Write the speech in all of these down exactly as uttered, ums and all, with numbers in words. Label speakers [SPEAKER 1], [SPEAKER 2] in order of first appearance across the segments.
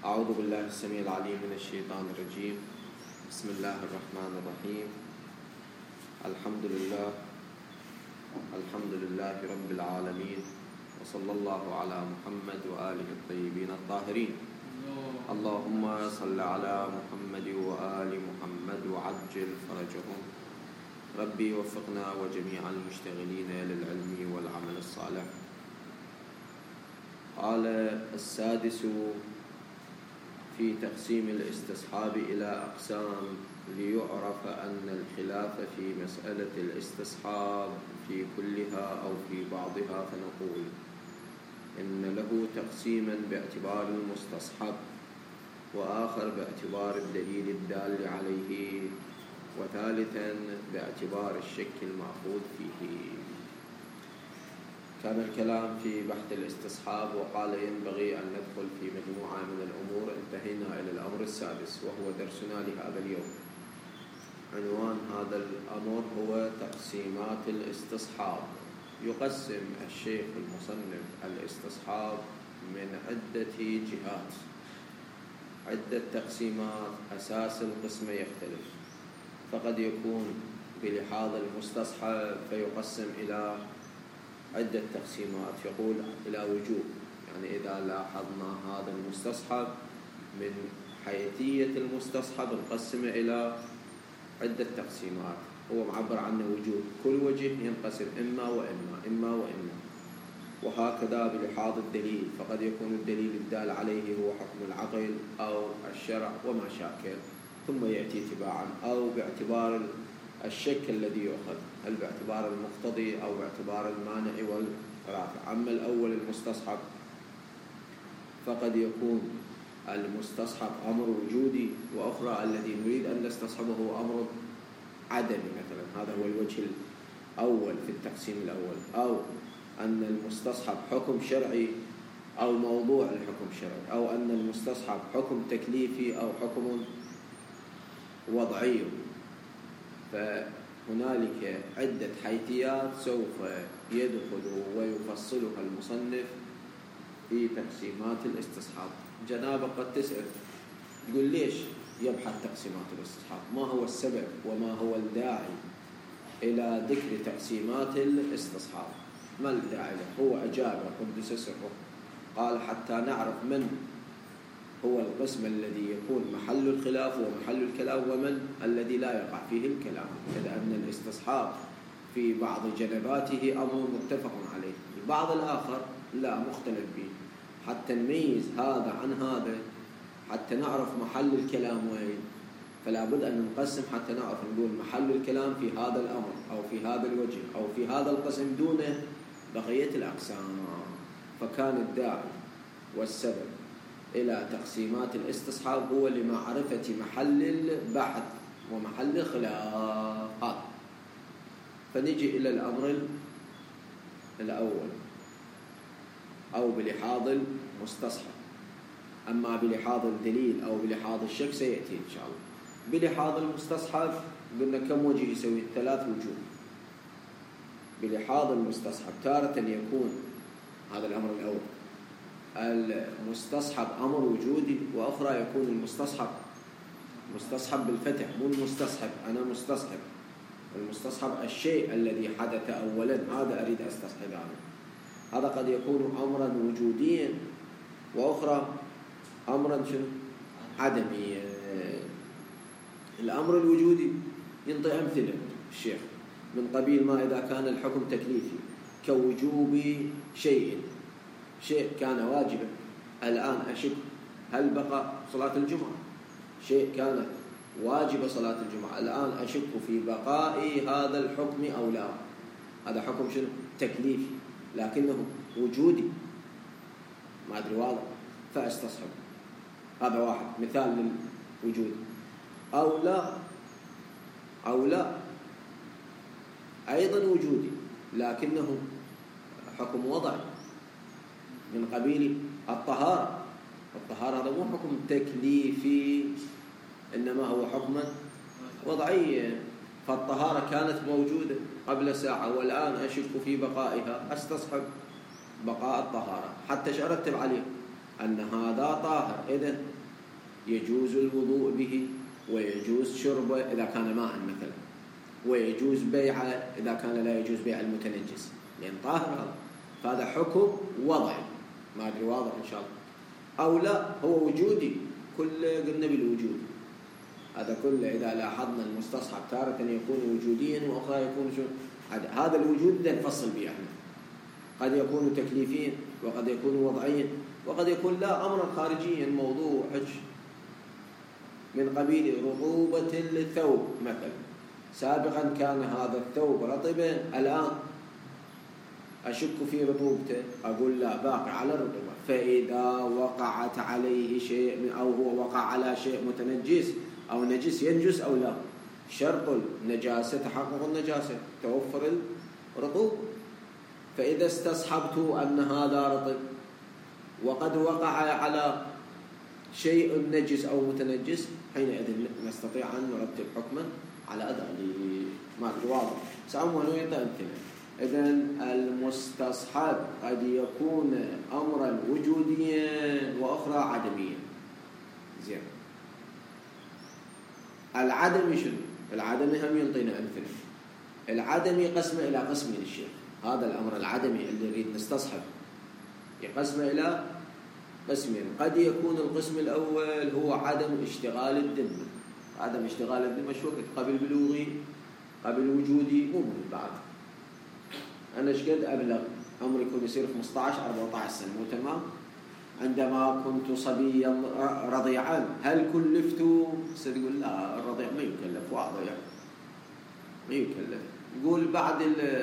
[SPEAKER 1] أعوذ بالله السميع العليم من الشيطان الرجيم. بسم الله الرحمن الرحيم. الحمد لله الحمد لله رب العالمين، وصلى الله على محمد وآله الطيبين الطاهرين. اللهم صل على محمد وآل محمد وعجل فرجهم. ربي وفقنا وجميع المشتغلين للعلم والعمل الصالح. قال السادس في تقسيم الاستصحاب إلى أقسام، ليعرف أن الخلاف في مسألة الاستصحاب في كلها أو في بعضها، فنقول إن له تقسيما باعتبار المستصحب، وآخر باعتبار الدليل الدال عليه، وثالثا باعتبار الشك المأخوذ فيه. كان الكلام في بحث الاستصحاب، وقال ينبغي أن ندخل في مجموعة من الأمور. انتهينا إلى الأمر السادس وهو درسنا لهذا اليوم. عنوان هذا الأمر هو تقسيمات الاستصحاب. يقسم الشيخ المصنف الاستصحاب من عدة جهات، عدة تقسيمات. أساس القسم يختلف، فقد يكون بلحاظ المستصحب فيقسم إلى عدة تقسيمات. يقول إلى وجوب، يعني إذا لاحظنا هذا المستصحب من حيثية المستصحب نقسمه إلى عدة تقسيمات. هو معبر عنه وجوب، كل وجه ينقسم إما وإما إما وإما. وهكذا بلحاظ الدليل، فقد يكون الدليل الدال عليه هو حكم العقل أو الشرع وما شاكل، ثم يأتي تباعا، أو باعتبار الشك الذي يؤخذ، هل باعتبار المقتضي أو باعتبار المانع والرافع. أما الأول المستصحب فقد يكون المستصحب أمر وجودي، وأخرى الذي نريد أن نستصحبه أمر عدمي مثلا. هذا هو الوجه الأول في التقسيم الأول. أو أن المستصحب حكم شرعي أو موضوع لحكم شرعي، أو أن المستصحب حكم تكليفي أو حكم وضعي. فهنالك عدة حيثيات سوف يدخل ويفصلها المصنف في تقسيمات الاستصحاب. جنابك قد تسأل تقول ليش يبحث تقسيمات الاستصحاب؟ ما هو السبب وما هو الداعي إلى ذكر تقسيمات الاستصحاب؟ ما الداعي له؟ هو أجاب قدس سره، قال حتى نعرف من هو القسم الذي يكون محل الخلاف ومحل الكلام، ومن الذي لا يقع فيه الكلام. لأن الاستصحاب في بعض جنباته أمر متفق عليه، البعض الآخر لا، مختلف به. حتى نميز هذا عن هذا، حتى نعرف محل الكلام وين، فلا بد أن نقسم حتى نعرف نقول محل الكلام في هذا الأمر أو في هذا الوجه أو في هذا القسم دون بقية الأقسام. فكان الداعي والسبب إلى تقسيمات الاستصحاب هو لمعرفة محل البحث ومحل الخلاف. فنجي إلى الأمر الأول، أو بلحاظ المستصحب. أما بلحاظ الدليل أو بلحاظ الشك سيأتي إن شاء الله. بلحاظ المستصحب قلنا كم وجه يسوي؟ ثلاث وجوه. بلحاظ المستصحب تارة يكون هذا الأمر الأول المستصحب أمر وجودي، وأخرى يكون المستصحب مستصحب بالفتح، مو المستصحب أنا مستصحب. المستصحب الشيء الذي حدث أولا، هذا أريد أستصحب عنه. هذا قد يكون أمرا وجوديا، وأخرى أمرا شنو؟ عدميا. الأمر الوجودي ينطي أمثلة الشيخ من قبيل ما إذا كان الحكم تكليفي كوجوب شيء، شيء كان واجبا الآن أشك هل بقى صلاة الجمعة، شيء كانت واجب صلاة الجمعة الآن أشك في بقاء هذا الحكم أو لا. هذا حكم شنو؟ تكليفي، لكنه وجودي، ما أدري واضح، فأستصحب. هذا واحد مثال للوجود. أو لا أو لا أيضا وجودي، لكنه حكم وضعي من قبيل الطهارة. الطهارة هذا مو حكم تكليفي، إنما هو حكم وضعي. فالطهارة كانت موجودة قبل ساعة والآن أشك في بقائها، أستصحب بقاء الطهارة حتى أرتب عليه. أن هذا طاهر، إذن يجوز الوضوء به ويجوز شربه إذا كان ماء مثلا، ويجوز بيعه إذا كان لا يجوز بيع المتنجس لأن طاهر هذا. فهذا حكم وضعي، ما أدري واضح إن شاء الله أو لا، هو وجودي، كل قلنا بالوجود. هذا كله إذا لاحظنا المستصحب تارة يكون وجوديا وأخرى يكون شو، هذا الوجود ده نفصل به احنا، قد يكون تكليفيا وقد يكون وضعيا وقد يكون لا أمرا خارجيا موضوع حج من قبيل رطوبة الثوب مثلا. سابقا كان هذا الثوب رطبا، الآن أشك في رطوبته، أقول لا باقي على الرطوبة. فإذا وقعت عليه شيء أو هو وقع على شيء متنجس أو نجس ينجس أو لا، شرط النجاسة تحقق النجاسة، توفر الرطوبة. فإذا استصحبت أن هذا رطب وقد وقع على شيء نجس أو متنجس، حينئذ نستطيع أن نرتب حكما على ذلك. ما واضح سأمونه يتأمثل. إذن المستصحب قد يكون أمرا وجوديا وأخرى عدميا. زين، العدم شنو؟ العدم هم ينطينا أمثلة. العدمي قسمه إلى قسمين الشيخ، هذا الأمر العدمي اللي نريد نستصحب يقسمه إلى قسمين. قد يكون القسم الأول هو عدم اشتغال الذمة. عدم اشتغال الذمة شو وقت؟ قبل بلوغي، قبل وجودي، مو من بعد. أنا ايش قد أبلغ؟ عمري يكون يصير خمسة عشر أربعة عشر سنة، مو تمام؟ عندما كنت صبيا رضيعا هل كلفت؟ تقول لا، الرضيع ما يكلف، واضح ما يكلف. يقول بعد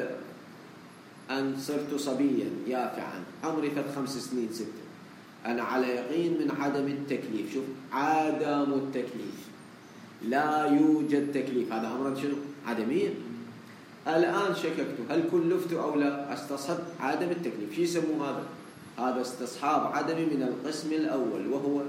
[SPEAKER 1] أن صرت صبيا يافعا عمري فت خمس سنين ستة، أنا على يقين من عدم التكليف. شوف، عدم التكليف، لا يوجد تكليف، هذا أمر شنو؟ عدميا. الآن شككت هل كلفت أو لا، استصحب عدم التكليف. شو يسموه هذا؟ هذا استصحاب عدمي من القسم الأول، وهو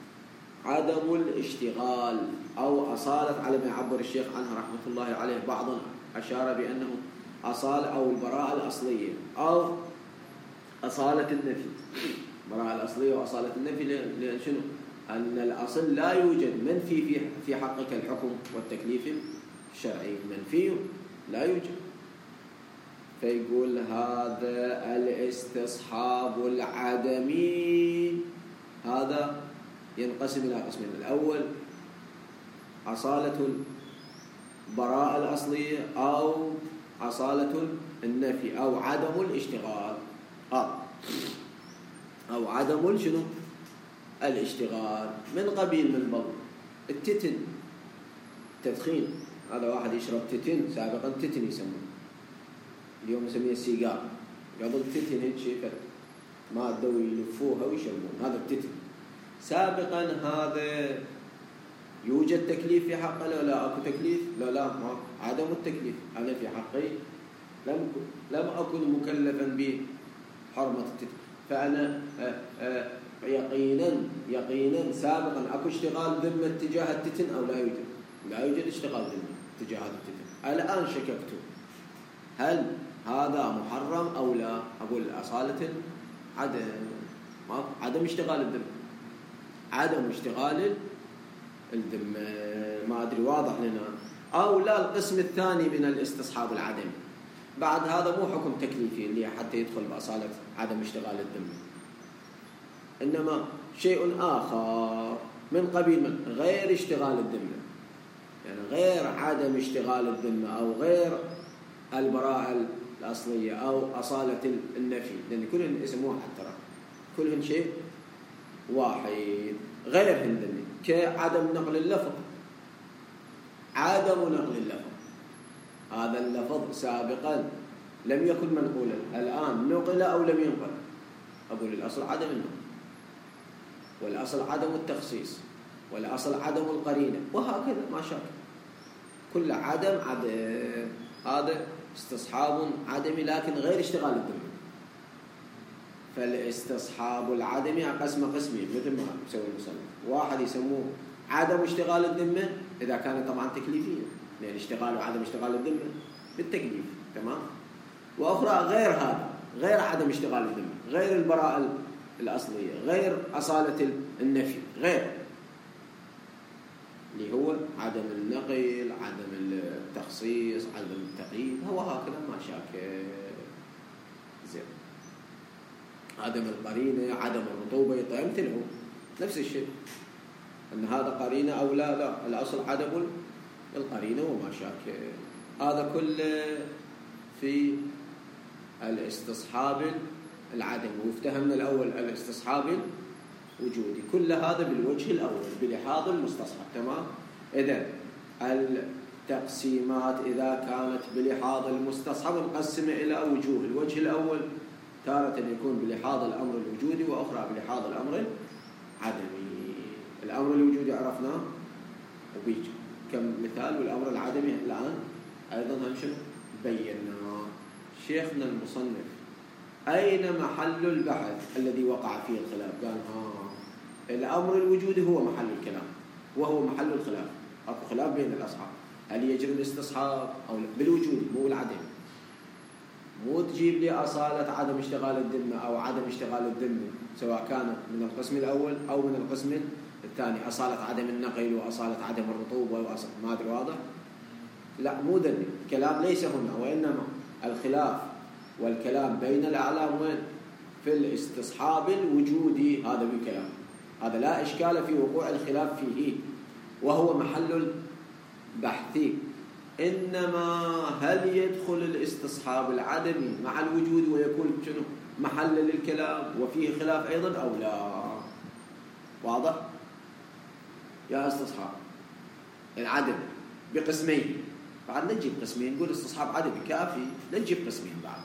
[SPEAKER 1] عدم الاشتغال أو أصالة، على ما يعبر الشيخ عنها رحمة الله عليه. بعضنا أشار بأنه أصالة أو البراءة الأصلية أو أصالة النفي. البراءة الأصلية وأصالة النفي لأن شنو؟ أن الأصل لا يوجد منفي في في حقك الحكم والتكليف الشرعي، منفي لا يوجد. فيقول هذا الاستصحاب العدمي هذا ينقسم إلى قسمين. الأول أصالة البراءة الأصلية أو أصالة النفي أو عدم الاشتغال آه. أو عدم شنو؟ الاشتغال. من قبيل من بض التتن، تدخين. هذا واحد يشرب تتن، سابقا تتن يسمونه، اليوم نسميه السيجار. قبل تتن هيك شيء ما الدوي يلفوها ويشربون، هذا التتن. سابقا هذا يوجد تكليف في حقه؟ لا لا اكو تكليف، لا لا ما عدم التكليف. انا في حقي لم لم اكن مكلفا بحرمه التتن، فانا يقينا يقينا سابقا اكو اشتغال ذمه تجاه التتن او لا يوجد؟ لا يوجد اشتغال ذمه تجاه هذا التتن. الان شككت هل هذا محرم أو لا؟ أقول أصالة عدم عدم اشتغال الذمة، عدم اشتغال الذمة. ما أدري واضح لنا أو لا. القسم الثاني من الاستصحاب العدمي بعد هذا مو حكم تكليفي اللي حتى يدخل بأصالة عدم اشتغال الذمة، إنما شيء آخر من قبيل من غير اشتغال الذمة، يعني غير عدم اشتغال الذمة أو غير البراءة الأصلية أو أصالة النفي، لأن كلهم اسموها حتى كلهم شيء واحد. غيرهم ذني كعدم نقل اللفظ. عدم نقل اللفظ، هذا اللفظ سابقا لم يكن منقولا، الآن نقل أو لم ينقل. أقول الأصل عدم النقل، والأصل عدم التخصيص، والأصل عدم القرينة، وهكذا ما شاكل. كل عدم عدم. هذا استصحاب عدمي لكن غير اشتغال الذمة. فالاستصحاب العدمي قسم قسمين مثل ما يسوي المصنف. واحد يسموه عدم اشتغال الذمة إذا كان طبعا تكليفيا، لأن اشتغال وعدم اشتغال الذمة بالتكليف، تمام. وأخرى غير هذا، غير عدم اشتغال الذمة، غير البراءة الأصلية، غير أصالة النفي، غير اللي هو عدم النقل، عدم التخصيص، عدم التقييد، هو هكذا ما شاكل. زين، عدم القرينة، عدم الرطوبة يمثله نفس الشيء، أن هذا قرينة أو لا لا، الأصل عدم القرينة وما شاكل. هذا كله في الاستصحاب العدمي، وافتهمنا الأول الاستصحاب الوجودي، كل هذا بالوجه الأول بلحاظ المستصحب. تمام. إذن التقسيمات إذا كانت بلحاظ المستصحب مقسمة إلى وجوه. الوجه الأول تارة يكون بلحاظ الأمر الوجودي، وأخرى بلحاظ الأمر العدمي. الأمر الوجودي عرفناه وبيج كم مثال، والأمر العدمي الآن أيضا هم شنو بيناه. شيخنا المصنف أين محل البحث الذي وقع فيه الخلاف؟ قال ها الأمر الوجودي هو محل الكلام وهو محل الخلاف. أكو خلاف بين الأصحاب، هل يجري الاستصحاب أو لا؟ بالوجود مو العدم. مو تجيب لي أصالة عدم اشتغال الذمة أو عدم اشتغال الذمة، سواء كان من القسم الأول أو من القسم الثاني، أصالة عدم النقل وأصالة عدم الرطوبة وأصالة ما أدري واضح؟ لا، مو ذني الكلام ليس هنا، وإنما الخلاف والكلام بين الأعلام وين؟ في الاستصحاب الوجودي. هذا بالكلام، هذا لا إشكال في وقوع الخلاف فيه وهو محل البحث. إنما هل يدخل الاستصحاب العدمي مع الوجود ويكون شنو محل للكلام وفيه خلاف أيضا أو لا؟ واضح؟ يا استصحاب العدم بقسمين، بعد نجيب قسمين نقول استصحاب عدمي كافي، نجيب قسمين بعد.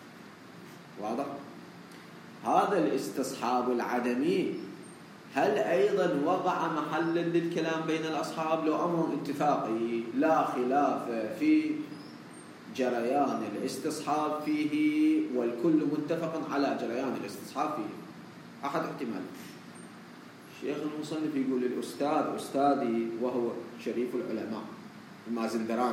[SPEAKER 1] واضح؟ هذا الاستصحاب العدمي هل أيضا وقع محلا للكلام بين الأصحاب؟ لو أمر اتفاقي لا خلاف في جريان الاستصحاب فيه والكل متفق على جريان الاستصحاب فيه. أحد احتمال الشيخ المصنف يقول الأستاذ أستاذي وهو شريف العلماء المازندراني،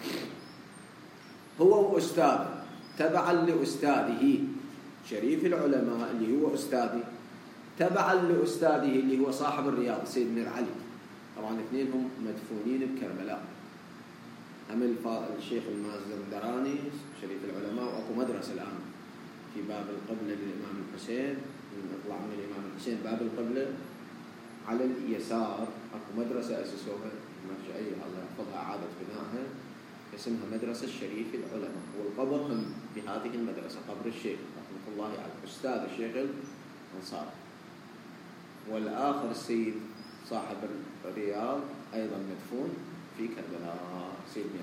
[SPEAKER 1] هو أستاذ تبعا لأستاذه شريف العلماء اللي هو أستاذي، تبعا لأستاذه اللي هو صاحب الرياض سيد مير علي. طبعا اثنين هم مدفونين بكربلاء، هم الشيخ المازندراني شريف العلماء، وأكو مدرسة الآن في باب القبلة للإمام الحسين، من أطلع من الإمام الحسين باب القبلة على اليسار أكو مدرسة أسسوها مرجعية الله يحفظها إعادة بنائها، اسمها مدرسة الشريف العلماء، والقبر هم بهذه المدرسة قبر الشيخ رحمة الله عليه أستاذ الشيخ الأنصاري. والآخر السيد صاحب الرياض أيضا مدفون في كربلاء سيد مير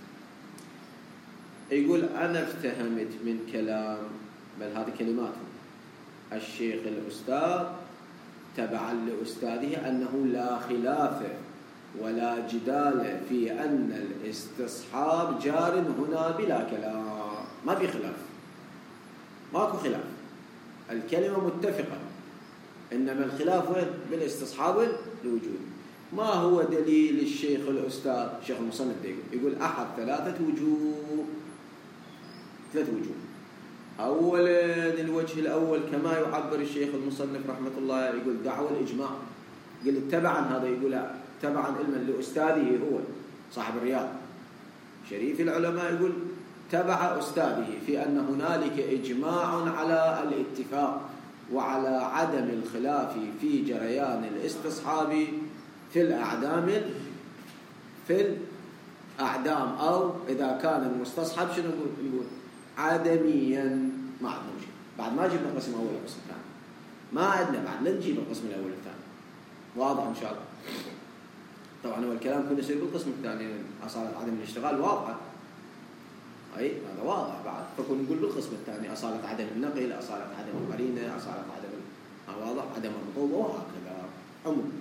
[SPEAKER 1] علي. يقول أنا افتهمت من كلام، بل هذه كلمات الشيخ الأستاذ تبعا لأستاذه أنه لا خلاف ولا جدال في أن الاستصحاب جار هنا بلا كلام. ما في خلاف، ماكو خلاف، الكلمة متفقة، إنما الخلاف وين؟ بالاستصحاب الوجود. ما هو دليل الشيخ الأستاذ الشيخ المصنف يقول أحد ثلاثة وجوه، ثلاث وجوه. أولا الوجه الأول كما يعبر الشيخ المصنف رحمة الله يقول دعوى الإجماع، يقول تبعا، هذا يقول تبعا علما لأستاذه هو صاحب الرياض شريف العلماء، يقول تبع أستاذه في أن هنالك إجماع على الاتفاق وعلى عدم الخلاف في جريان الاستصحاب في الأعدام في الأعدام أو إذا كان المستصحب شنو نقول عدميا. ما عندنا شيء بعد، ما جبنا القسم الأول والقسم الثاني، ما عندنا بعد، لا نجيب القسم الأول والثاني. واضح إن شاء الله؟ طبعا هو الكلام كله يصير بالقسم الثاني، أصالة عدم الاشتغال واضحة، أي هذا واضح بعد، فكون نقول بالقسم الثاني أصالة عدم النقل، أصالة عدم القرينة، أصالة عدم واضح عدم الرطوبة وهكذا عموما.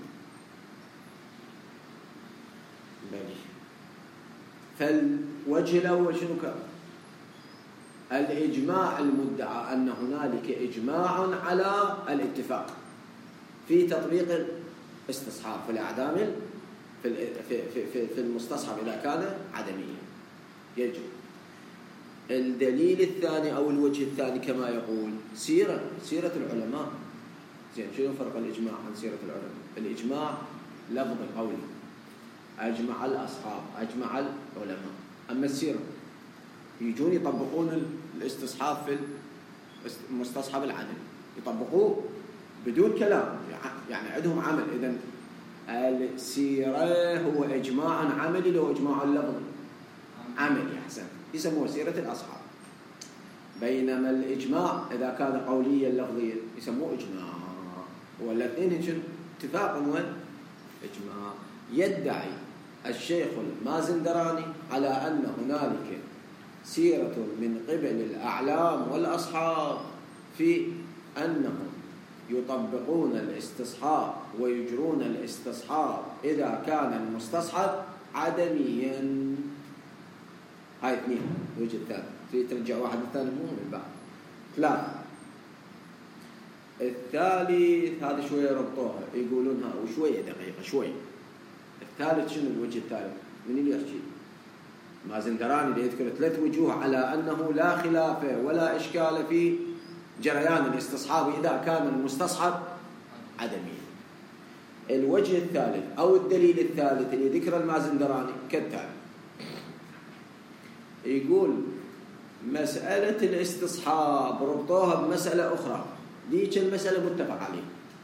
[SPEAKER 1] فالوجه الأول شنو كان؟ الإجماع المدعى أن هنالك إجماع على الاتفاق في تطبيق الاستصحاب في الأعدام في في في في المستصحب إذا كان عدميا يجب. الدليل الثاني أو الوجه الثاني كما يقول سيرة سيرة العلماء زين شنو فرق الإجماع عن سيرة العلماء؟ الإجماع لفظ قولي، أجمع الأصحاب، أجمع العلماء. أما السيرة يجون يطبقون الاستصحاب في المستصحب العدل، يطبقوه بدون كلام، يعني عندهم عمل. إذن السيرة هو إجماع عملي لو إجماع لفظي عملي أحسن، يسموه سيرة الأصحاب. بينما الإجماع إذا كان قوليا لفظيا يسموه إجماع. والاثنين شنو اتفاق وين إجماع. يدعي الشيخ المازندراني على أن هنالك سيرة من قبل الأعلام والأصحاب في أنهم يطبقون الاستصحاب ويجرون الاستصحاب إذا كان المستصحب عدميا. هاي اثنين. وجه الثالث في ترجع واحد الثاني مو من بعد ثلاثة. الثالث هذا شوية ربطوها يقولونها وشوية دقيقة شوية. الثالث شنو الوجه الثالث؟ من اللي يحكي؟ مازندراني اللي يذكر ثلاث وجوه على أنه لا خلاف ولا إشكال في جريان الاستصحاب إذا كان المستصحب عدميا. الوجه الثالث أو الدليل الثالث اللي ذكر المازندراني كالتالي. يقول مسألة الاستصحاب ربطوها بمسألة أخرى، ديك المسألة متفق عليه.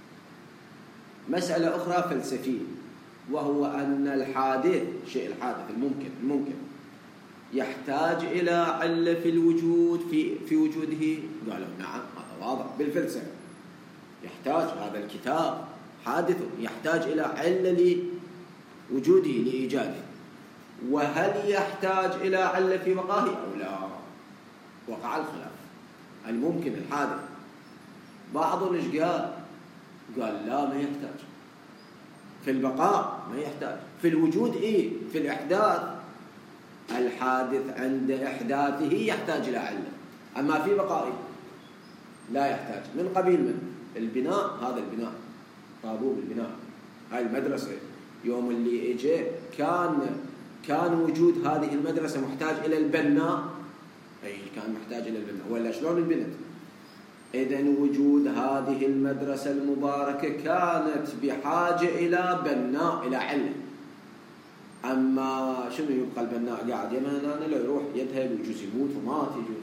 [SPEAKER 1] مسألة أخرى فلسفية، وهو أن الحادث شيء الحادث الممكن الممكن يحتاج إلى علة في الوجود في في وجوده. قالوا نعم هذا واضح بالفلسفة. يحتاج هذا الكتاب حادث يحتاج إلى علة لوجوده لإيجاده. وهل يحتاج إلى علة في بقائه أو لا؟ وقع الخلاف. الممكن الحادث بعضهم ايش قال؟ قال لا ما يحتاج. في البقاء ما يحتاج، في الوجود إيه، في الإحداث الحادث عند إحداثه يحتاج إلى علة، أما في بقائه لا يحتاج. من قبيل من البناء، هذا البناء طابوب البناء، هاي المدرسة يوم اللي إجي كان كان وجود هذه المدرسة محتاج إلى البناء، أي كان محتاج إلى البناء ولا شلون البنت؟ إذن وجود هذه المدرسة المباركة كانت بحاجة إلى بناء إلى علة. أما شنو يبقى البناء قاعد يمنان لو يروح يذهب ويجوز يموت ومات يجوز،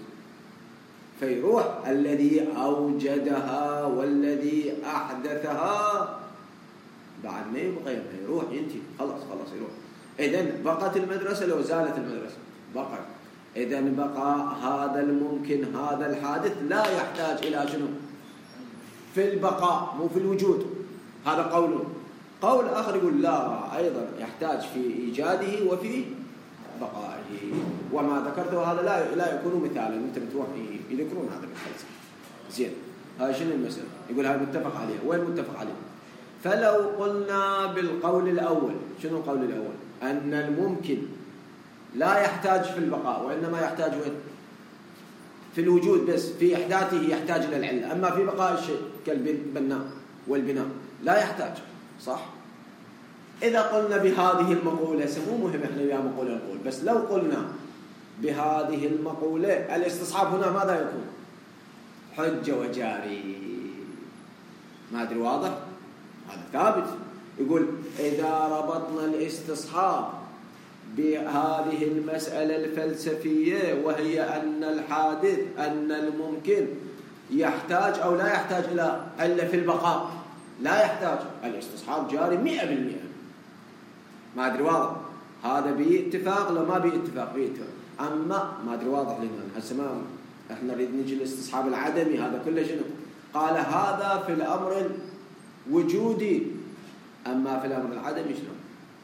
[SPEAKER 1] فيروح الذي أوجدها والذي أحدثها بعد ما يبقى يروح ينتهي خلاص خلاص يروح. إذن بقت المدرسة لو زالت المدرسة بقت. إذن بقى هذا الممكن هذا الحادث لا يحتاج إلى شنو؟ في البقاء مو في الوجود. هذا قول. قول آخر يقول لا أيضا يحتاج في إيجاده وفي بقائه. وما ذكرته هذا لا لا يكون مثالا. أنت بتروح يذكرون هذا بالفلسفة. زين هاي شنو المسألة؟ يقول هذا متفق عليه. وين متفق عليه؟ فلو قلنا بالقول الأول، شنو القول الأول؟ أن الممكن لا يحتاج في البقاء وإنما يحتاج وين؟ في الوجود بس، في إحداثه يحتاج إلى العلة. أما في بقاء الشيء كالبناء والبناء لا يحتاج. صح؟ إذا قلنا بهذه المقولة مو مهم إحنا بها مقولة نقول، بس لو قلنا بهذه المقولة الاستصحاب هنا ماذا يكون؟ حجة وجاري. ما أدري واضح؟ هذا ثابت. يقول إذا ربطنا الاستصحاب بهذه المسألة الفلسفية وهي أن الحادث أن الممكن يحتاج أو لا يحتاج إلى علة في البقاء، لا يحتاج، الاستصحاب جاري مئة بالمئة. ما أدري واضح؟ هذا باتفاق لو ما باتفاق باتفاق. أما ما أدري واضح لنا هسه ما إحنا نريد نجي الاستصحاب العدمي هذا كله شنو؟ قال هذا في الأمر الوجودي. أما في الأمر العدمي شنو؟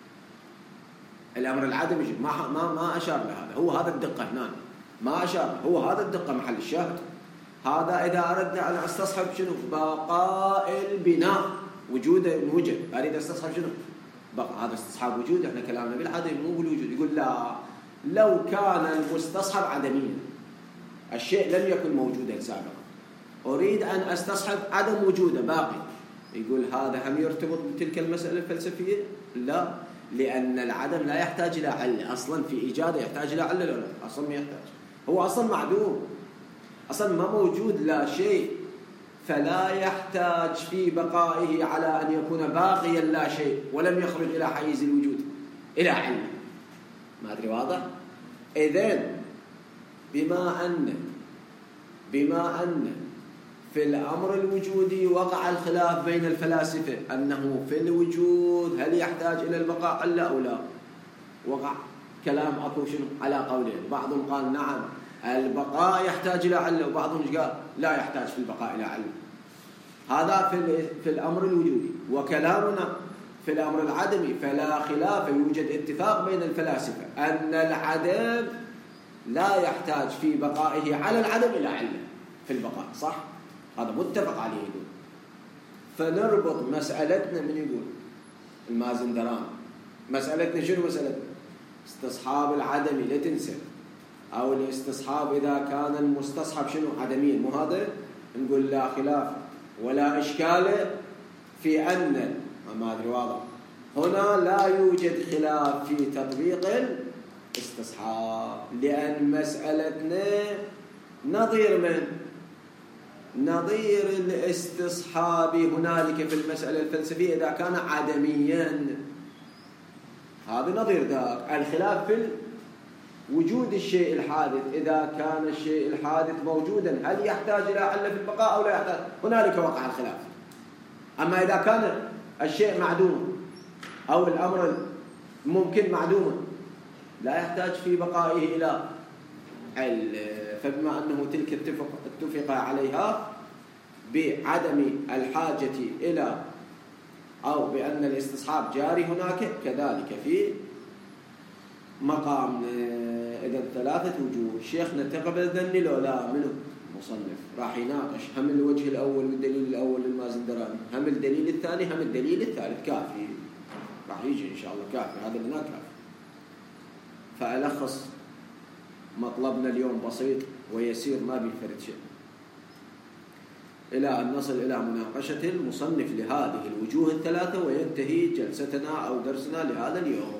[SPEAKER 1] الأمر العدمي ما ما ما أشار لهذا. هو هذا الدقة هنا ما أشار. هو هذا الدقة محل الشاهد. هذا إذا أردنا أن أستصحب شنو؟ بقاء البناء وجوده وجد. أريد أستصحب شنو؟ بقى هذا استصحاب وجود. إحنا كلامنا بالعدم مو بالوجود. يقول لا لو كان المستصحب عدميا الشيء لم يكن موجودا سابقا أريد أن أستصحب عدم وجوده باقي. يقول هذا هم يرتبط بتلك المسألة الفلسفية؟ لا، لأن العدم لا يحتاج إلى علة أصلا في إيجاده. يحتاج إلى علة ولا أصلا ما يحتاج؟ هو أصلا معدوم، أصلا ما موجود لا شيء فلا يحتاج في بقائه على أن يكون باقيا لا شيء ولم يخرج إلى حيز الوجود إلى علة. ما أدري واضح؟ إذن بما أن بما أن في الأمر الوجودي وقع الخلاف بين الفلاسفة أنه في الوجود هل يحتاج إلى البقاء ألا أو لا، وقع كلام أكو شنو على قولين، بعضهم قال نعم البقاء يحتاج إلى علة، وبعضهم قال لا يحتاج في البقاء إلى علة. هذا في في الأمر الوجودي. وكلامنا في الأمر العدمي فلا خلاف، يوجد اتفاق بين الفلاسفة أن العدم لا يحتاج في بقائه على العدم إلى علة في البقاء، صح؟ هذا متفق عليه. يقول فنربط مسألتنا من يقول المازندران، مسألتنا شنو مسألتنا؟ استصحاب العدمي، لا تنسى، أو الاستصحاب إذا كان المستصحب شنو عدميا، مو هذا؟ نقول لا خلاف ولا إشكال في أن ما أدري واضح هنا لا يوجد خلاف في تطبيق الاستصحاب، لأن مسألتنا نظير من نظير الاستصحاب هنالك في المسألة الفلسفية إذا كان عدميا، هذا نظير ذاك. الخلاف في وجود الشيء الحادث، إذا كان الشيء الحادث موجودا هل يحتاج إلى علة في البقاء أو لا يحتاج، هنالك وقع الخلاف. أما إذا كان الشيء معدوم أو الأمر ممكن معدوما لا يحتاج في بقائه إلى علة. فبما أنه تلك اتفق, اتفق عليها بعدم الحاجة إلى أو بأن الاستصحاب جاري هناك، كذلك في مقام إذا ثلاثة وجوه. شيخنا تقبل ذني لو لا منه مصنف راح يناقش هم الوجه الأول والدليل الأول للمازندراني، هم الدليل الثاني، هم الدليل الثالث، كافي راح يجي إن شاء الله كافي، هذا لنا كافي. فألخص مطلبنا اليوم بسيط ويسير ما بيفرد شيء، إلى أن نصل إلى مناقشة المصنف لهذه الوجوه الثلاثة وينتهي جلستنا أو درسنا لهذا اليوم.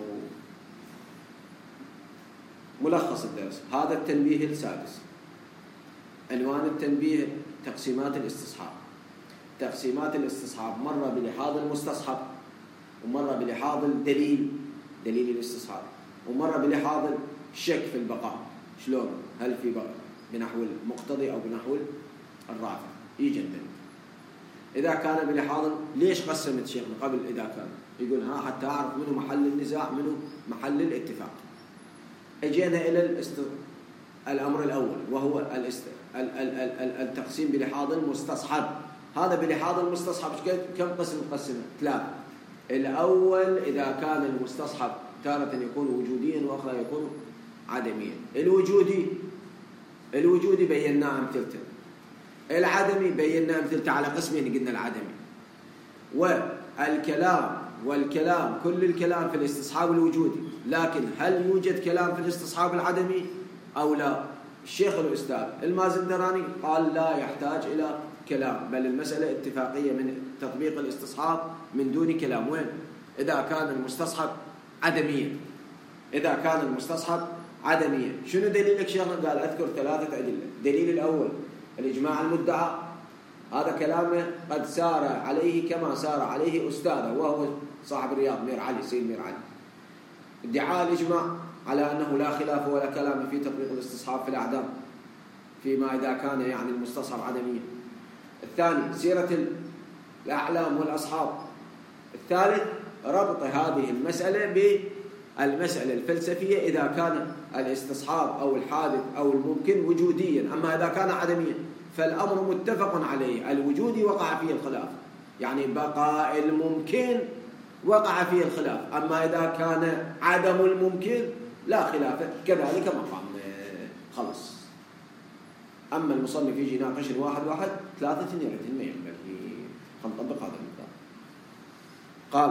[SPEAKER 1] ملخص الدرس، هذا التنبيه السادس. عنوان التنبيه تقسيمات الاستصحاب. تقسيمات الاستصحاب مرة بلحاظ المستصحب، ومرة بلحاظ الدليل دليل الاستصحاب، ومرة بلحاظ الشك في البقاء، شلون هل في بقاء بنحو المقتضي أو بنحو الرافع يجي الدليل. إذا كان بلحاظ ليش قسمت شيخنا قبل إذا كان يقول ها حتى أعرف منه محل النزاع منه محل الاتفاق. اجينا إلى الاست... الأمر الأول وهو الاست... ال... ال... ال... التقسيم بلحاظ المستصحب. هذا بلحاظ المستصحب كم قسم قسمه؟ ثلاثة. الأول إذا كان المستصحب تارة يكون وجوديا وأخرى يكون عدميا. الوجودي الوجودي بيناه أمثلته، العدمي بيناه أمثلته على قسمين قلنا العدمي. والكلام والكلام كل الكلام في الاستصحاب الوجودي، لكن هل يوجد كلام في الاستصحاب العدمي أو لا؟ الشيخ الأستاذ المازندراني قال لا يحتاج إلى كلام، بل المسألة اتفاقية من تطبيق الاستصحاب من دون كلام. وين؟ إذا كان المستصحب عدميا. إذا كان المستصحب عدميا. شنو دليلك شيخنا؟ قال أذكر ثلاثة أدلة. الدليل الأول الإجماع المدعى، هذا كلامه قد سار عليه كما سار عليه أستاذه وهو صاحب الرياض مير علي سيد مير علي. ادعاء الإجماع على أنه لا خلاف ولا كلام في تطبيق الاستصحاب في الأعدام فيما إذا كان يعني المستصحب عدميا. الثاني سيرة الأعلام والأصحاب. الثالث ربط هذه المسألة بالمسألة الفلسفية إذا كان الاستصحاب أو الحادث أو الممكن وجوديا، أما إذا كان عدميا فالأمر متفق عليه. الوجودي وقع فيه الخلاف، يعني بقاء الممكن وقع فيه الخلاف، أما إذا كان عدم الممكن لا خلاف، كذلك مقام خلص. أما المصنف يجي يناقش الواحد واحد ثلاثة يرد ما ينبغي نطبق هذا المثال. قال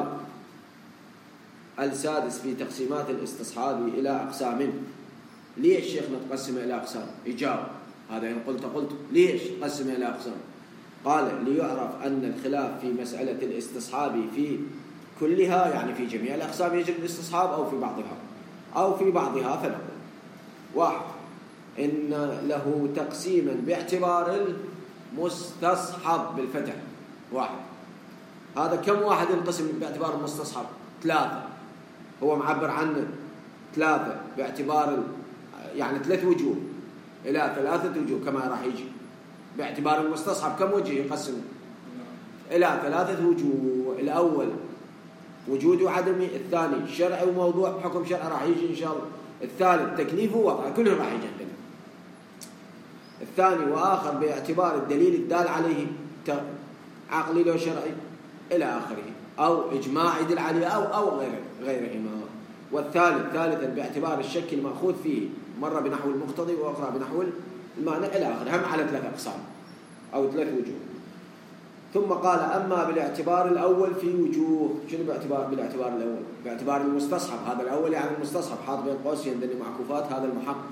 [SPEAKER 1] السادس في تقسيمات الاستصحاب إلى أقسام. ليش شيخنا تقسم إلى أقسام؟ إجابة هذا إن قلت قلت ليش قسم إلى أقسام؟ قال ليعرف أن الخلاف في مسألة الاستصحاب في كلها، يعني في جميع الأقسام يجب الاستصحاب أو في بعضها أو في بعضها. فنقول واحد إن له تقسيما باعتبار مستصحب بالفتح واحد. هذا كم واحد ينقسم باعتبار المستصحب؟ ثلاثة. هو معبر عنه ثلاثة باعتبار يعني ثلاث وجوه إلى ثلاثة وجوه كما راح يجي. باعتبار المستصحب كم وجه يقسم؟ إلى ثلاثة وجوه. الأول وجود وعدمي، الثاني شرعي وموضوع بحكم شرعي راح يجي إن شاء الله، الثالث تكليف ووضع، كلهم راح يجي عندنا. الثاني وآخر باعتبار الدليل الدال عليه عقلي لو شرعي إلى آخره، أو إجماع يدل عليه أو أو غيره غيرهما. والثالث ثالثا باعتبار الشك المأخوذ فيه، مرة بنحو المقتضي وأخرى بنحو المانع إلى آخره، هم على ثلاث أقسام أو ثلاث وجوه. ثم قال أما بالاعتبار الأول في وجوه. شنو باعتبار بالاعتبار الأول؟ باعتبار المستصحب، هذا الأول يعني المستصحب، حاط بين قوسين ذني معكوفات هذا المحقق.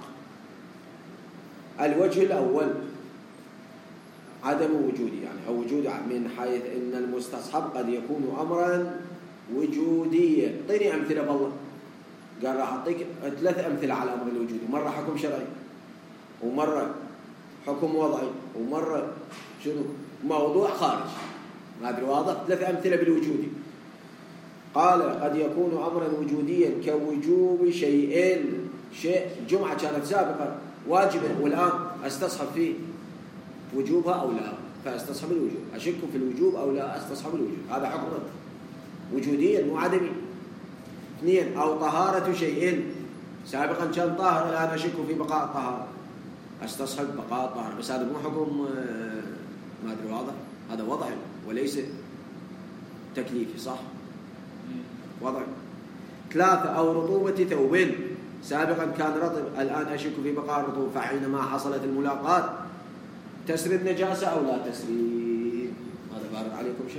[SPEAKER 1] الوجه الأول عدم وجودي يعني أو وجود، من حيث إن المستصحب قد يكون أمرا وجوديا. اعطيني أمثلة بالله. قال راح أعطيك ثلاث أمثلة على الأمر الوجودي، مرة حكم شرعي ومرة حكم وضعي ومرة شنو موضوع خارج. ما أدري واضح؟ ثلاث أمثلة بالوجودي. قال قد يكون أمرا وجوديا كوجوب شيئين. شيء جمعة كانت سابقا واجبا والآن أستصحب فيه وجوبها أو لا، فأستصحب الوجوب. أشك في الوجوب أو لا أستصحب الوجوب، هذا حكم وجوديا مو عدمي. اثنين أو طهارة شيئين، سابقا كان طاهر الآن أشك في بقاء الطهارة، أستصحب بقاء الطهارة، بس هذا مو حكم ما أدري واضح، هذا وضعي وليس تكليفي. صح؟ وضعي. ثلاثة أو رطوبة ثوبين، سابقا كان رطب الآن أشك في بقاء الرطوبة، فحينما حصلت الملاقات تسري النجاسة أو لا تسري. هذا بارد عليكم شيء.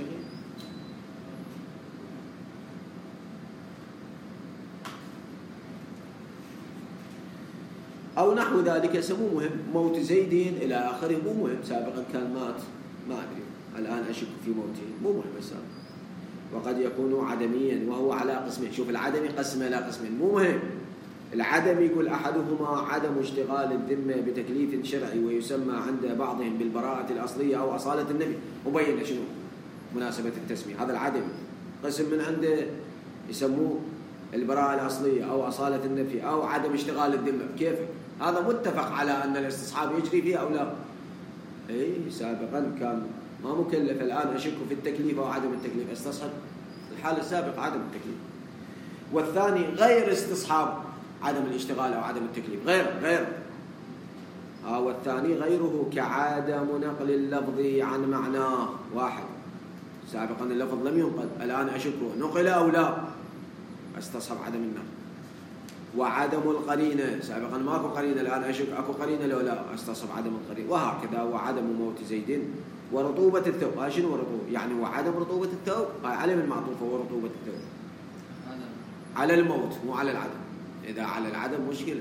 [SPEAKER 1] أو نحو ذلك. سمو مهم، موت زيد إلى آخره مو مهم، سابقا كان مات ما أدري الآن أشك في موته مو مهم السابق. وقد يكون عدميا وهو على قسمين. شوف العدمي قسم إلى قسمين مو مهم. العدم يقول أحدهما عدم اشتغال الذمة بتكليف شرعي ويسمى عند بعضهم بالبراءة الأصلية أو أصالة النبي. مبين شنو مناسبة التسمية. هذا العدم قسم من عنده يسموه البراءة الأصلية أو أصالة النفي أو عدم اشتغال الذمة. كيف هذا متفق على أن الاستصحاب يجري فيه أو لا؟ أي سابقا كان ما مكلف، الآن أشك في التكليف أو عدم التكليف، استصحب. الحالة السابقة عدم التكليف. والثاني غير استصحاب عدم الاشتغال أو عدم التكليف، غير غير آه والثاني غيره كعدم نقل اللفظ عن معناه. واحد سابقا اللفظ لم ينقل، الآن أشكه نقل أو لا، استصحب عدم النقل. وعدم القرينة، سابقا ماكو قرينة الآن أشك أكو قرينة لو لا، استصحب عدم القرينة. وهكذا. وعدم موت زيد ورطوبة الثوب. ها شنو رطوبة؟ يعني وعدم رطوبة الثوب علم المعطوف هو رطوبة الثوب على الموت مو على العدم. إذا على العدم مشكلة.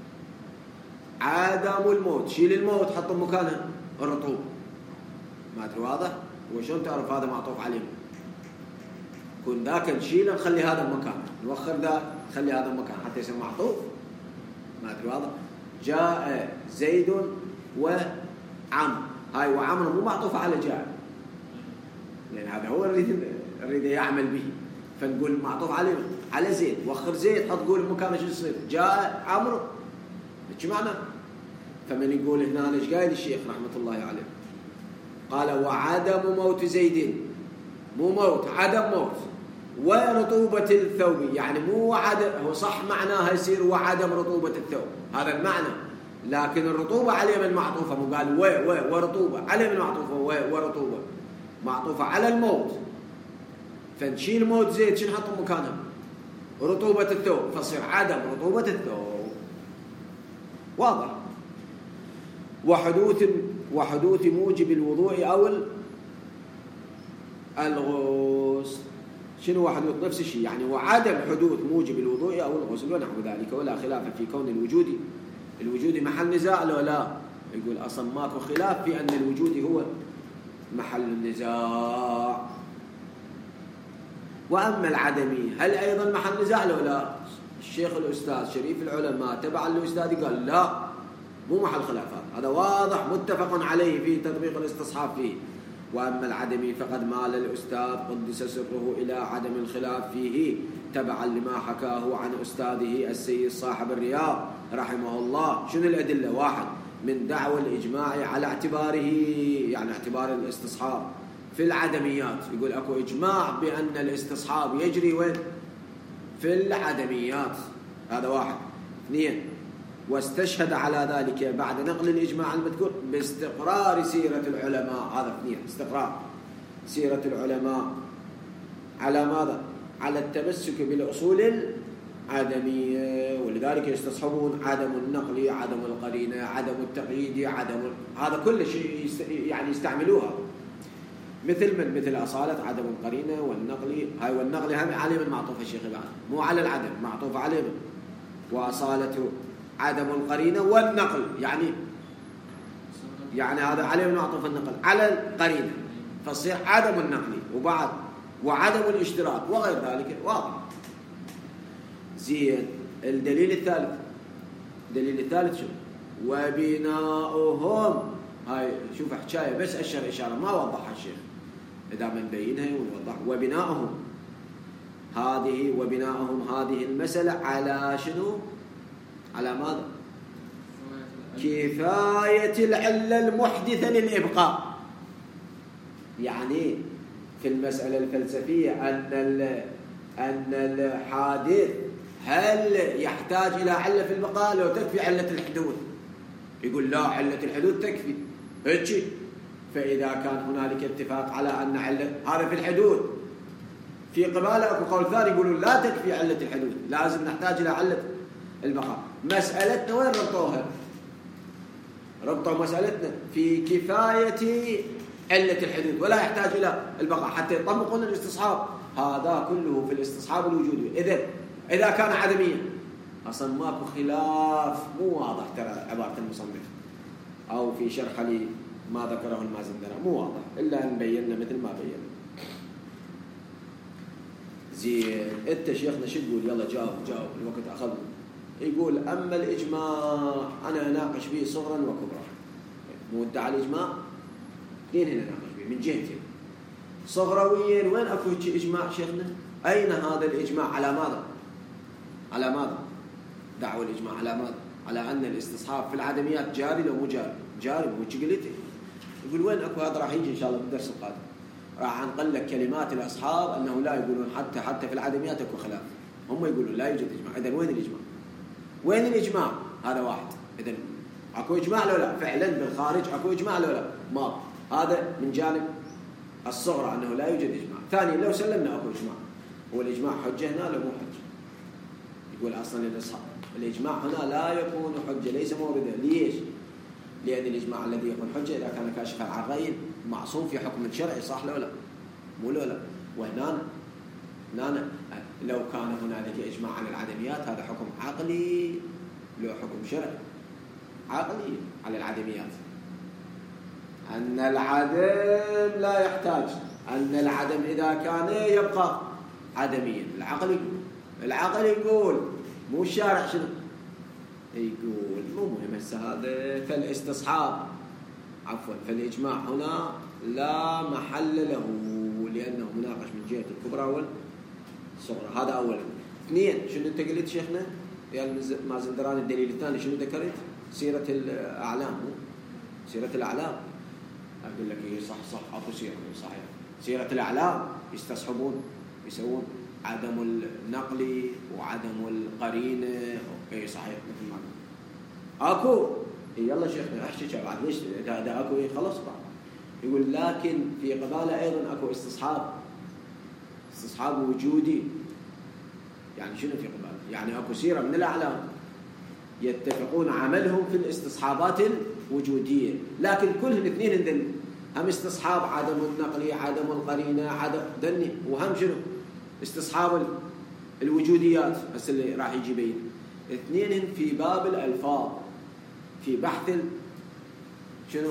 [SPEAKER 1] عدم الموت شيل الموت حط مكانه الرطوبة. ما أدري واضح؟ وشون تعرف هذا معطوف عليه؟ كن ذاك نشيله نخلي هذا المكان، نوخر ذا نخلي هذا المكان حتى يصير معطوف. ما أدري واضح؟ جاء زيد وعمر، هاي وعمر مو معطوف على جاء، لأن هذا هو اللي يريد يعمل به، فنقول معطوف عليه على زيد. وخر زيد حط قول مكانه شو يصير؟ جاء عمرو. ايش معنى؟ فمن يقول هنا ايش قايل الشيخ رحمه الله عليه؟ قال وعدم موت زيد، مو موت، عدم موت. ورطوبة الثوب، يعني مو عدم، هو صح معناها يصير وعدم رطوبة الثوب، هذا المعنى، لكن الرطوبة عليه من معطوفة، مو قال و و ورطوبة عليه من معطوفة و ورطوبة معطوفة على الموت، فنشيل موت زيد شنو نحط مكانها؟ رطوبة الثوب، فصير عدم رطوبة الثوب. واضح؟ وحدوث وحدوث موجب الوضوء أو الغسل. شنو حدوث؟ نفس الشيء يعني، وعدم حدوث موجب الوضوء أو الغسل ونحو ذلك. ولا خلاف في كون الوجود الوجود محل نزاع لو لا؟ يقول أصلا ماكو خلاف في أن الوجود هو محل النزاع. وأما العدمي هل أيضا محل نزاع لو لا؟ الشيخ الأستاذ شريف العلماء تبع الأستاذ قال لا، مو محل خلاف هذا، هذا واضح متفق عليه في تطبيق الاستصحاب فيه. وأما العدمي فقد مال الأستاذ قدس سره إلى عدم الخلاف فيه تبعا لما حكاه عن أستاذه السيد صاحب الرياض رحمه الله. شنو الأدلة؟ واحد، من دعوى الإجماع على اعتباره، يعني اعتبار الاستصحاب في العدميات، يقول أكو إجماع بأن الاستصحاب يجري وين؟ في العدميات. هذا واحد. اثنين، واستشهد على ذلك بعد نقل الإجماع المذكور باستقرار سيرة العلماء. هذا اثنين، استقرار سيرة العلماء على ماذا؟ على التمسك بالأصول العدمية، ولذلك يستصحبون عدم النقل، عدم القرينة، عدم التقييد، عدم هذا كل شيء يعني يستعملوها. مثل من مثل أصالة عدم القرينة والنقل. هاي والنقل هم عليه من معطوف الشيخ بعد، مو على العدم، معطوف عليه من. وأصالة عدم القرينة والنقل، يعني يعني هذا عليه من معطوف النقل على القرينة، فصير عدم النقل وبعد وعدم الاشتراك وغير ذلك. واضح. زين. الدليل الثالث، الدليل الثالث شو؟ وبناؤهم. هاي شوف حكاية بس أشر إشارة ما وضحها الشيخ، إذا ما نبينها ونوضح. وبناؤهم هذه وبناؤهم هذه المسألة على شنو؟ على ماذا؟ كفاية العلة المحدثة للإبقاء. يعني في المسألة الفلسفية أن أن الحادث هل يحتاج إلى علة في البقاء لو تكفي علة الحدوث؟ يقول لا، علة الحدوث تكفي هيك. فإذا كان هنالك اتفاق على أن علة هذا في الحدوث، في قباله أكو قول ثاني يقولون لا تكفي علة الحدوث، لازم نحتاج إلى علة البقاء. مسألتنا وين ربطوها؟ ربطوا مسألتنا في كفاية علة الحدوث ولا يحتاج إلى البقاء حتى يطبقون الاستصحاب. هذا كله في الاستصحاب الوجودي. إذا إذا كان عدميا أصلا ماكو خلاف، مو واضح ترى عبارة المصنف أو في شرح لي ما ذكره المازندراني مو واضح، إلا أن بينا مثل ما بينا. زين. أنت شيخنا شو تقول؟ يلا جاوب جاوب، الوقت أخذنا. يقول أما الإجماع أنا أناقش به صغرا وكبرا. مو ادعى الإجماع اثنين هنا ناقش به من جهتين. صغرويا وين أكو إجماع شيخنا؟ أين هذا الإجماع؟ على ماذا؟ على ماذا؟ دعوة الإجماع على ماذا؟ على أن الاستصحاب في العدميات جاري لو مو جاري؟ جاري مو قلتي. يقول وين أكو؟ هذا راح يجي إن شاء الله بالدرس القادم، راح أنقل لك كلمات الأصحاب أنه لا، يقولون حتى حتى في العدميات أكو خلاف، هم يقولون لا يوجد إجماع. إذن وين الإجماع؟ وين الإجماع؟ هذا واحد. إذن أكو إجماع لو لا؟ فعلا بالخارج أكو إجماع لو لا؟ ما. هذا من جانب الصغرى أنه لا يوجد إجماع. ثاني، لو سلمنا أكو إجماع، هو الإجماع حجة هنا لو مو حجة؟ يقول أصلا الأصحاب الإجماع هنا لا يكون حجة، ليس موردا. ليش؟ لأن الإجماع الذي يكون حجة إذا كان كاشفا عن غير معصوم في حكم شرعي، صح لو لا؟ مو لو لا. وهنا هنا لو كان هنالك إجماع عن العدميات هذا حكم عقلي، له حكم شرعي عقلي على العدميات. أن العدم لا يحتاج، أن العدم إذا كان يبقى عدميا. العقل يقول العقل يقول مو الشارع شنو يقول. مو مهم هسه هذا. فالاستصحاب عفوا فالإجماع هنا لا محل له، لأنه مناقش من جهة الكبرى والصغرى. هذا أولا. اثنين، شنو أنت قلت شيخنا يا المازندراني؟ الدليل الثاني شنو ذكرت؟ سيرة الأعلام. سيرة الأعلام أقول لك إيه صح صح أكو سيرة صحيح. سيرة الأعلام يستصحبون يسوون عدم النقل وعدم القرينة. إيه صحيح مثل ما أكو. إيه يلا شيخنا أحكي بعد ليش إذا أكو إيه خلاص بعد. يقول لكن في قبالة أيضا أكو استصحاب، استصحاب وجودي. يعني شنو في قبالة؟ يعني أكو سيرة من الأعلام يتفقون عملهم في الاستصحابات الوجودية، لكن كلهم اثنين هندن هم استصحاب عدم النقل، عدم القرينة، عدم دني، وهم شنو استصحاب الوجوديات. بس اللي راح يجي بين اثنين في باب الألفاظ، في بحث شنو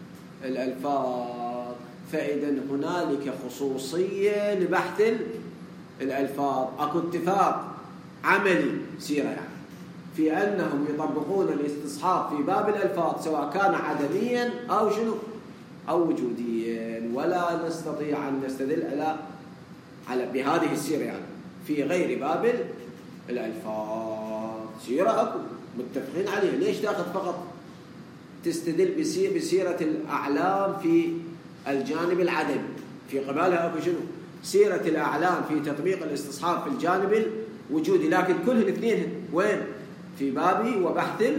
[SPEAKER 1] الألفاظ. فإذا هنالك خصوصية لبحث الألفاظ. أكو اتفاق عملي سيرة يعني في أنهم يطبقون الاستصحاب في باب الألفاظ سواء كان عدميا أو شنو أو وجوديا، ولا نستطيع أن نستدل على على بهذه السيرة يعني في غير باب الألفاظ. سيرة أكو متفقين عليها، ليش تأخذ فقط تستدل بسيرة الأعلام في الجانب العدمي، في قبالها أكو شنو سيرة الأعلام في تطبيق الاستصحاب في الجانب الوجودي، لكن كلهم الاثنين وين في بابي وبحث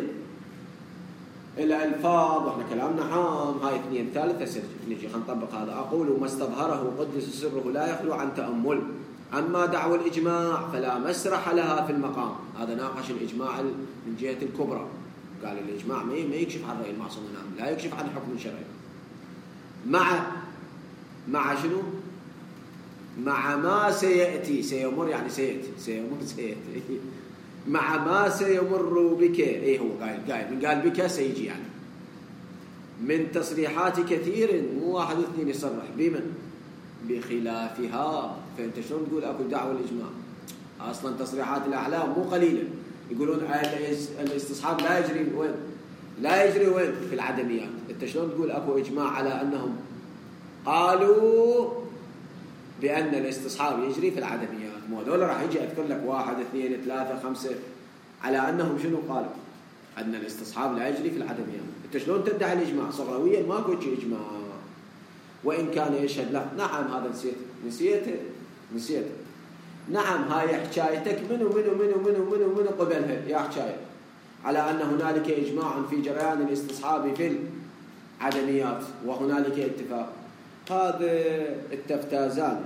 [SPEAKER 1] الألفاظ. واحنا كلامنا عام، هاي اثنين ثالثة نجي نطبق هذا. أقول ما استظهره قدس سره لا يخلو عن تأمل، أما دعوى الإجماع فلا مسرح لها في المقام. هذا ناقش الإجماع من جهة الكبرى، قال الإجماع ما يكشف عن رأي المعصوم العام، لا يكشف عن حكم شرعي، مع مع شنو مع ما سيأتي سيمر يعني سيأتي سيمر سيأتي مع ما سيمر بك. ايه هو قال قال من قال بك سيجي يعني من تصريحات كثير، مو واحد واثنين يصرح بمن بخلافها. فانت شلون تقول اكو دعوه الاجماع؟ اصلا تصريحات الاعلام مو قليله، يقولون الاستصحاب لا يجري وين لا يجري وين في العدميات. انت شلون تقول اكو اجماع على انهم قالوا بان الاستصحاب يجري في العدميات؟ مو هذول راح يجي اذكر لك واحد اثنين ثلاثه خمسه على انهم شنو قالوا ان الاستصحاب لا يجري في العدميات. انت شلون تدعي الاجماع؟ صغرويا ماكو اجماع، وان كان يشهد له. نعم هذا نسيت نسيت نسيت نعم هاي حكايتك منو منو منو منو منو منو قبلها يا حكايه على ان هنالك اجماع في جريان الاستصحاب في العدميات وهنالك اتفاق. هذا التفتازاني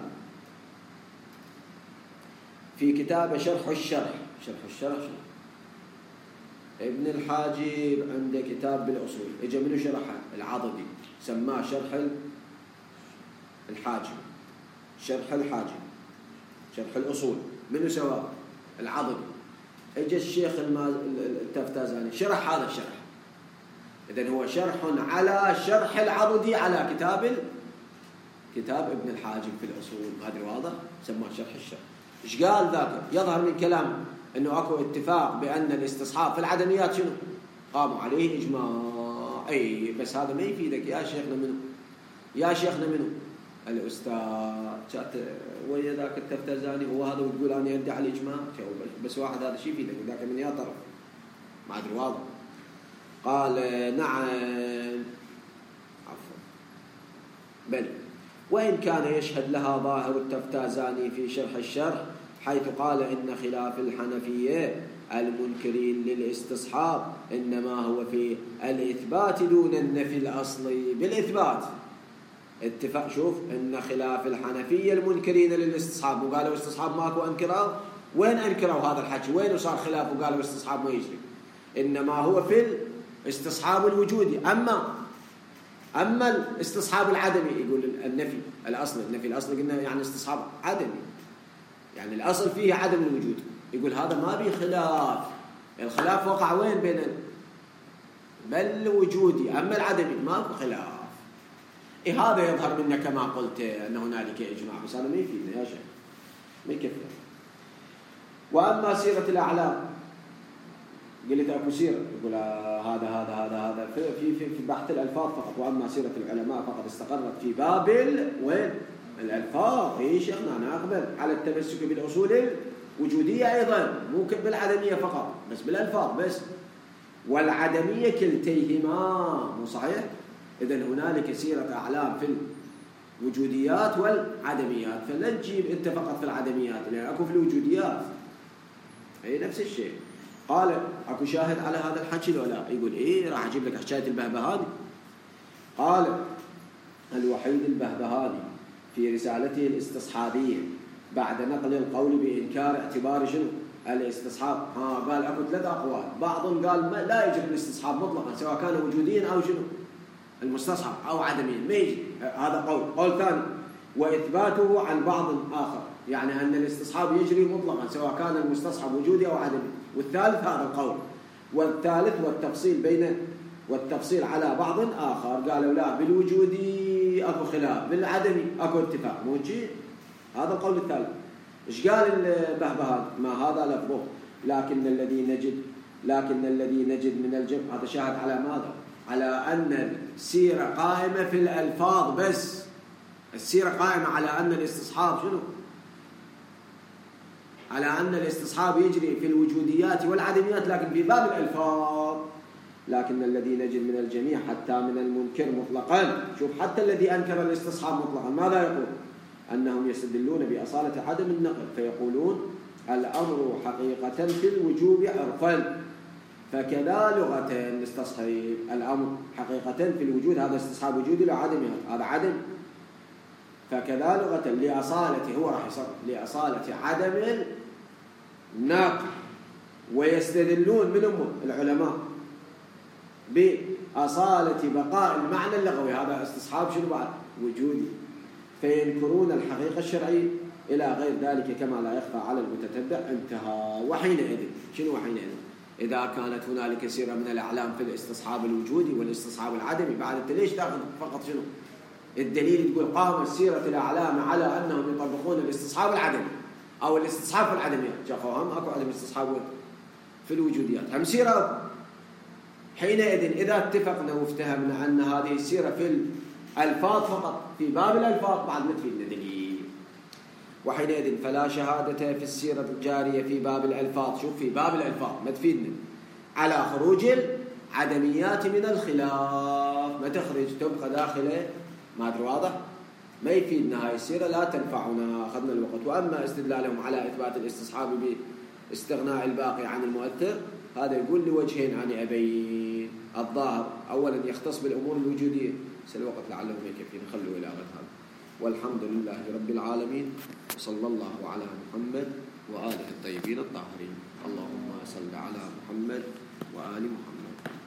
[SPEAKER 1] في كتاب شرح الشرح شرح الشرح شرح. ابن الحاجب عنده كتاب بالأصول، اجى منه شرحه العضدي سماه شرح الحاجب شرح الحاجب شرح الأصول، منه سوا العضدي. اجى الشيخ التفتازاني شرح هذا الشرح، إذن هو شرح على شرح العضدي على كتاب كتاب ابن الحاجب في الأصول. ما أدري واضح، سماه شرح الشرح. إيش قال ذاك؟ يظهر من كلامه إنه أكو اتفاق بأن الاستصحاب في العدميات شنو؟ قاموا عليه إجماع. أي بس هذا ما يفيدك يا شيخنا منه يا شيخنا منه الأستاذ شات ويا ذاك التفتازاني هو هذا وتقول أنا يدعي على الإجماع بس واحد هذا شيء يفيدك وذاك من يا طرف. ما أدري واضح. قال نعم عفوا بل وإن كان يشهد لها ظاهر التفتازاني في شرح الشرح حيث قال إن خلاف الحنفية المنكرين للاستصحاب إنما هو في الإثبات دون النفي الأصلي. بالإثبات اتفاق. شوف إن خلاف الحنفية المنكرين للاستصحاب، وقالوا استصحاب ماكو انكروا. وين انكروا هذا الحكي؟ وين صار خلاف وقالوا استصحاب ما يجري؟ إنما هو في الاستصحاب الوجودي. أما أما الاستصحاب العدمي يقول النفي الأصل النفي الأصل قلنا يعني استصحاب عدمي، يعني الأصل فيه عدم الوجود. يقول هذا ما بيه خلاف، الخلاف وقع وين بين بل وجودي، أما العدمي ماكو خلاف. إيه هذا يظهر منا كما قلت أن هنالك إجماع، بس هذا ما يفيدنا يا شيخ، ما يكفي. وأما سيرة الأعلام قلت أكو سيرة، يقول هذا هذا هذا هذا في في في بحث الألفاظ فقط. وأما سيرة العلماء فقد استقرت في باب وين الألفاظ. إيه شيخنا أنا أقبل على التمسك بالأصول الوجودية أيضا، مو بالعدمية فقط بس بالألفاظ بس. والعدمية كلتيهما مو صحيح؟ إذن هنالك سيرة أعلام في الوجوديات والعدميات، فلا تجيب أنت فقط في العدميات لأن أكو في الوجوديات. أي نفس الشيء. قال أكو شاهد على هذا الحكي لو لا؟ يقول إيه راح أجيب لك حكاية البهبهاني. قال الوحيد البهبهاني في رسالته الاستصحابية بعد نقل القول بإنكار اعتبار شنو الاستصحاب. ها قال أكو ثلاث أقوال، بعضهم قال ما لا يجب الاستصحاب مطلقا سواء كان وجوديا أو شنو المستصحب أو عدميا ما يجي. هذا قول. قول ثاني وإثباته عن بعض آخر، يعني أن الاستصحاب يجري مطلقا سواء كان المستصحب وجودي أو عدمي. والثالث هذا القول. والثالث والتفصيل بين والتفصيل على بعض آخر، قالوا لا بالوجودي أكو خلاف، بالعدمي أكو اتفاق. مو شيء هذا القول الثالث. إيش قال البهبهان؟ ما هذا لفظه، لكن الذي نجد لكن الذي نجد من الجمع هذا شاهد على ماذا؟ على أن السيرة قائمة في الألفاظ بس. السيرة قائمة على أن الاستصحاب شنو؟ على أن الاستصحاب يجري في الوجوديات والعدميات لكن في باب الألفاظ. لكن الذي نجد من الجميع حتى من المنكر مطلقا، شوف حتى الذي أنكر الاستصحاب مطلقا ماذا يقول؟ أنهم يستدلون بأصالة عدم النقل، فيقولون الأمر حقيقة في الوجوب عرفا، فكذا لغة استصحيب الأمر حقيقة في الوجود، هذا استصحاب وجودي لعدم، هذا عدم، فكذا لغة لأصالة، هو راح يصرف لأصالة عدم النقل. ويستدلون منهم العلماء بأصالة بقاء المعنى اللغوي، هذا استصحاب شنو بعد؟ وجودي، فينكرون الحقيقة الشرعية إلى غير ذلك كما لا يخفى على المتتبع. انتهى. وحينئذ شنو حينئذ؟ إذا كانت هنالك سيرة من الأعلام في الاستصحاب الوجودي والاستصحاب العدمي، بعد أنت ليش تأخذ فقط شنو؟ الدليل تقول قامت سيرة الأعلام على أنهم يطبقون الاستصحاب العدمي أو الاستصحاب في العدميات، جاءهم أكو عدم استصحاب في الوجوديات هم سيرة. حينئذ إذا اتفقنا وافتهمنا أن هذه السيرة في الألفاظ فقط، في باب الألفاظ، بعد ما تفيدنا دليل. وحينئذ فلا شهادة في السيرة الجارية في باب الألفاظ، شوف في باب الألفاظ ما تفيدنا على خروج العدميات من الخلاف، ما تخرج تبقى داخله، ما أدري واضح؟ ما يفيدنا هاي السيرة، لا تنفعنا، أخذنا الوقت. وأما استدلالهم على إثبات الاستصحاب باستغناء الباقي عن المؤثر، هذا يقول لوجهين عن أبين. الظاهر أولا يختص بالأمور الوجودية، سالوقت لعله ما يكفينا، خلوا إلى غد هذا. والحمد لله رب العالمين، صلى الله على محمد وآله الطيبين الطاهرين. اللهم صل على محمد وآل محمد.